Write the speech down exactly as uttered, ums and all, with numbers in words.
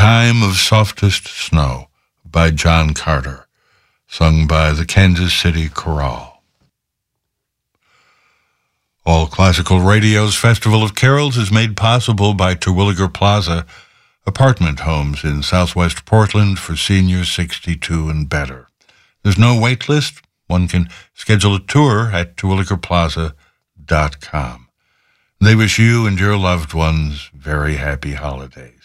Time of Softest Snow by John Carter, sung by the Kansas City Chorale. All Classical Radio's Festival of Carols is made possible by Terwilliger Plaza, apartment homes in southwest Portland for seniors sixty-two and better. There's no wait list. One can schedule a tour at terwilliger plaza dot com. They wish you and your loved ones very happy holidays.